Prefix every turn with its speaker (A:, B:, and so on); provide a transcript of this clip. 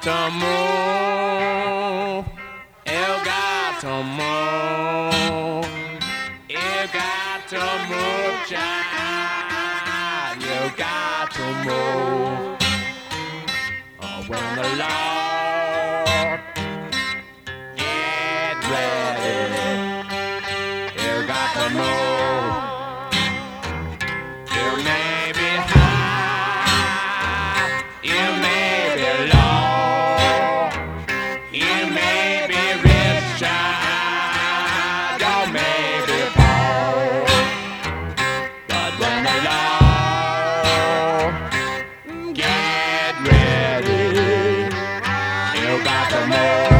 A: to move. You got to move. You got to move, child. You got to move. Oh, when the Lord get ready, you got to move. You may be high, you may be low, you may be rich, child, you may be poor, but when the Lord get ready, you got to move.